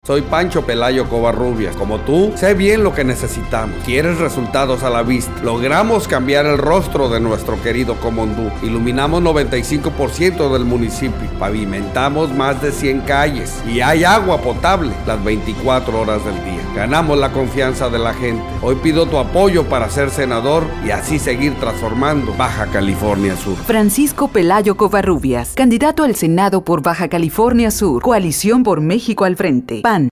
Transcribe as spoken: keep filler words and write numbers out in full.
Soy Pancho Pelayo Covarrubias. Como tú, sé bien lo que necesitamos. ¿Quieres resultados a la vista? Logramos cambiar el rostro de nuestro querido Comondú. Iluminamos noventa y cinco por ciento del municipio. Pavimentamos más de cien calles. Y hay agua potable las veinticuatro horas del día. Ganamos la confianza de la gente. Hoy pido tu apoyo para ser senador y así seguir transformando Baja California Sur. Francisco Pelayo Covarrubias, candidato al Senado por Baja California Sur. Coalición por México al frente.